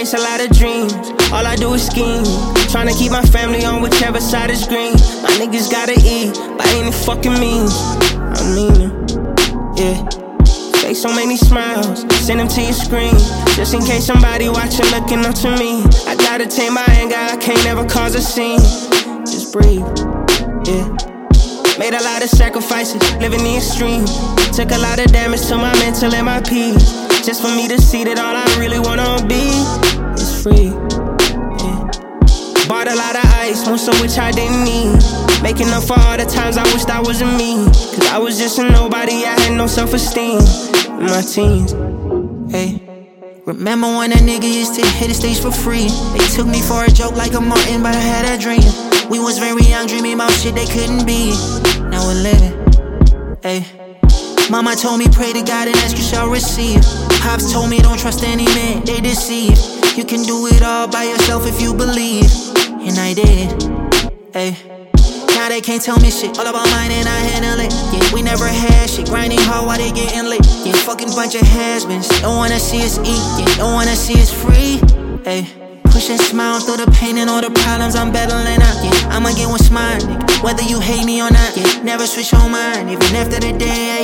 Chase a lot of dreams, all I do is scheme. Tryna keep my family on whichever side is green. My niggas gotta eat by any fucking means. I mean it, yeah. Fake so many smiles, send them to your screen. Just in case somebody watching looking up to me. I gotta tame my anger, I can't ever cause a scene. Just breathe, yeah. Made a lot of sacrifices, living the extreme. Took a lot of damage to my mental and my peace. Just for me to see that all I really wanna be is free, yeah. Bought a lot of ice, most of which I didn't need. Making up for all the times I wished I wasn't me. Cause I was just a nobody, I had no self-esteem in my teens, hey. Remember when a nigga used to hit the stage for free? They took me for a joke like a Martin, but I had a dream. We was very young, dreaming about shit they couldn't be. Now we're living, hey. Mama told me pray to God and ask you shall receive. Pops told me don't trust any man, they deceive. You can do it all by yourself if you believe. And I did, hey. Now they can't tell me shit, all about mine and I handle it. Yeah, we never had shit, grinding hard while they getting lit. Yeah, fucking bunch of has-beens, don't wanna see us eat. Yeah, don't wanna see us free, hey. Push and smile through the pain and all the problems I'm battling out. Yeah, I'ma get what's mine, nigga, whether you hate me or not. Yeah, never switch your mind, even after the day I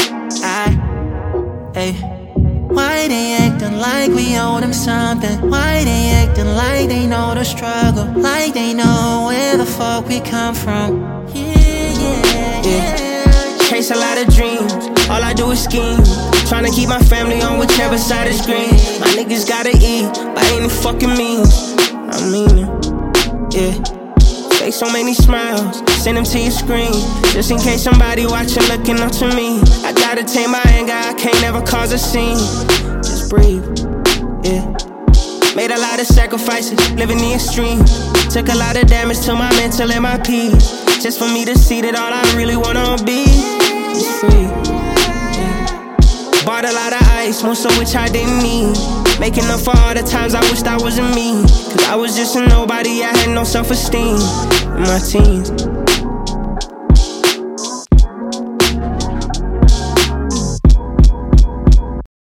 die. Hey, why they acting like we owe them something? Why they acting like they know the struggle? Like they know where the fuck we come from? Yeah. Chase a lot of dreams, all I do is scheme. Tryna keep my family on whichever side is green. My niggas gotta eat by any fucking means. I mean it, yeah. Fake so many smiles, send them to your screen. Just in case somebody watching looking up to me. I gotta tame my anger, I can't ever cause a scene. Just breathe, yeah. Made a lot of sacrifices, living the extreme. Took a lot of damage to my mental and my peace. Just for me to see that all I really wanna be is free, yeah. Bought a lot of ice, most of which I didn't need. Making up for all the times I wished I wasn't me. Cause I was just a nobody, I had no self-esteem in my teens.